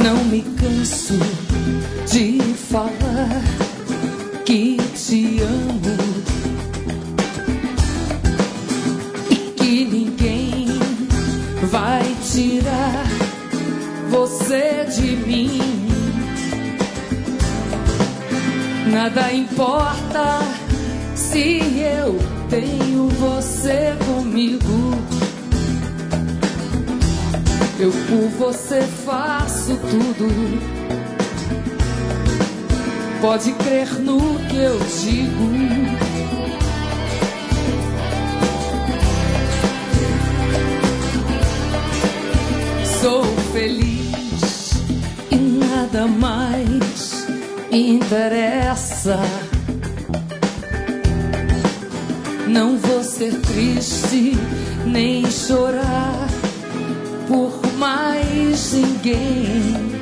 Não me canso de falar que te amo e que ninguém vai tirar você de mim. Nada importa se eu tenho você comigo. Eu por você faço tudo. Pode crer no que eu digo. Sou feliz e nada mais me interessa. Não vou ser triste nem chorar por mais ninguém.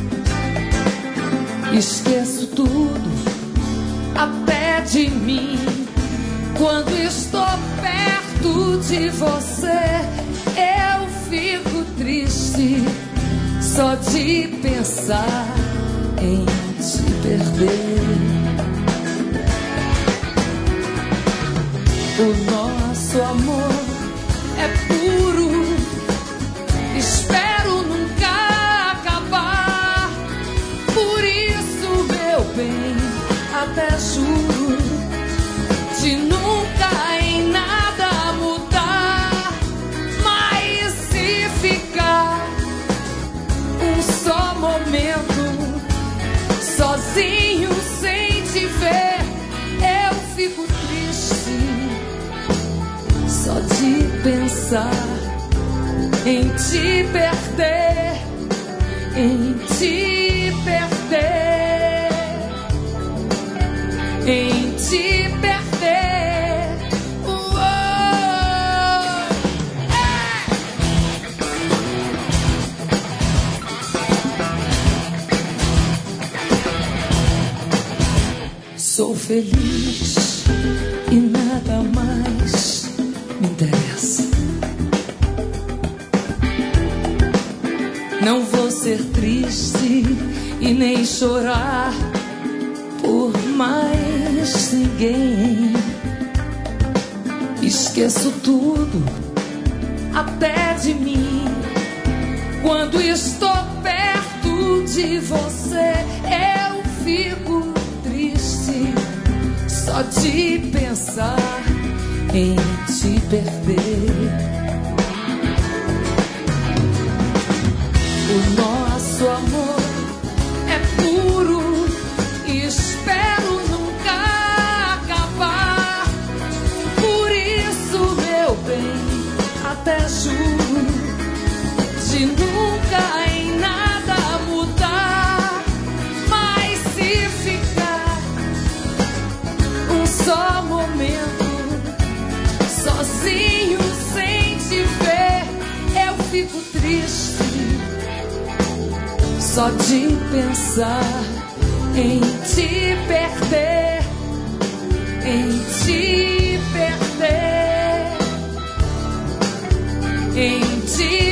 Esqueço tudo até de mim. Quando estou perto de você, eu fico triste só de pensar em te perder. O nosso amor é puro, espero nunca acabar. Por isso, meu bem, até juro de nunca em nada mudar. Mas se ficar um só momento sozinho sem te ver, eu fico triste só de pensar em te perder, em te perder, em te perder. Sou feliz e nada mais me interessa. Não vou ser triste e nem chorar por mais ninguém. Esqueço tudo até de mim. Quando estou perto de você, eu fico triste só de pensar em te perder. O nosso amor é puro e espero nunca acabar. Por isso, meu bem, até juro de nunca em nada mudar. Mas se ficar um só momento sozinho sem te ver, eu fico triste só de pensar em te perder, em te perder, em te